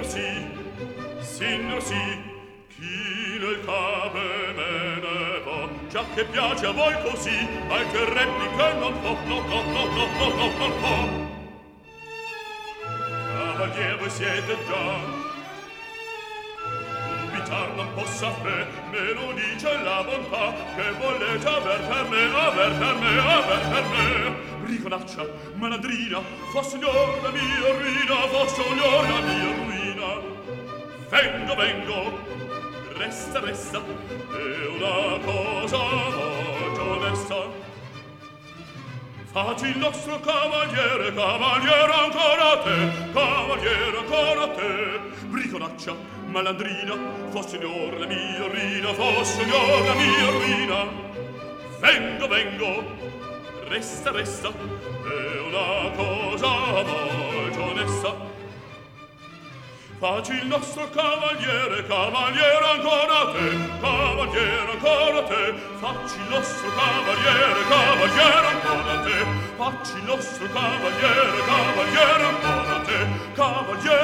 signor sì, chi nel cape me ne va, già che piace a voi così, al che replica non può, Cavalier, voi siete già, dubitar non possa fe, me lo dice la bontà, che volete aver per me, Briconaccia, malandrina, fa signor la mia ruina, fa signor la mia ruina. Vengo, resta, è una cosa molto onesta. Facci il nostro cavaliere ancora a te, Briconaccia, malandrina, fa signor la mia ruina, fa signor la mia ruina. Vengo, resta, è una cosa molto onesta. Facci il nostro cavaliere ancora a te, facci il nostro cavaliere ancora a te, facci il nostro cavaliere ancora a te, cavaliere